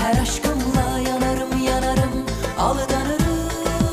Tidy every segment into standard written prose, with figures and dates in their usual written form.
her aşkımla yanarım yanarım, aldanırım.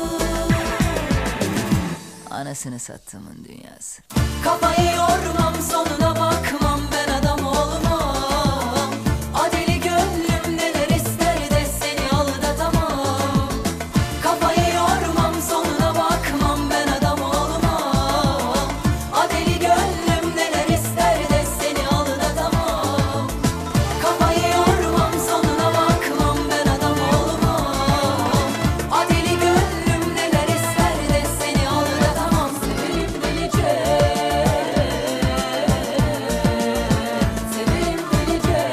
Anasını sattığımın dünyası. Kafayı yormam, sonuna bakmam, ben adam olmam. Adeli gönlüm neler ister de seni aldatamam. Kafayı yormam, sonuna bakmam, ben adam olmam. Adeli gönlüm neler ister de seni aldatamam. Kafayı yormam, sonuna bakmam, ben adam olmam. Adeli gönlüm neler ister de seni aldatamam. Severim delice, severim delice.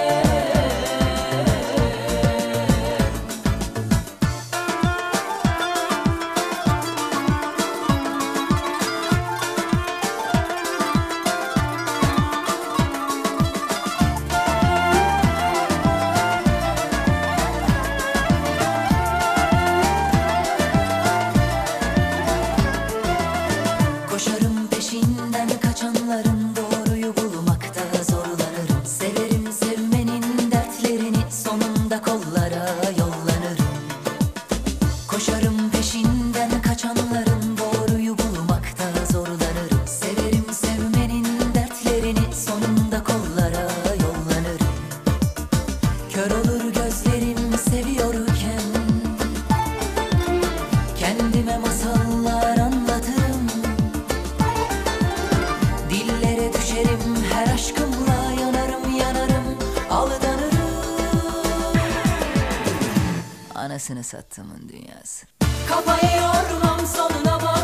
Koşarım peşinden kaçanların, doğruyu bulmakta zorlanırım. Severim sevmenin dertlerini, sonunda kollara yollanırım. Koşarım peşinden kaçanların, doğruyu bulmakta zorlanırım. Severim sevmenin dertlerini, sonunda kollara yollanırım. Kör olur gözlerim seviyorken, kendime masallar anlatırım. Dillere düşerim, her aşkımla yanarım yanarım, aldanırım. Anasını sattığımın dünyası. Kafayı yormam, sonuna bak.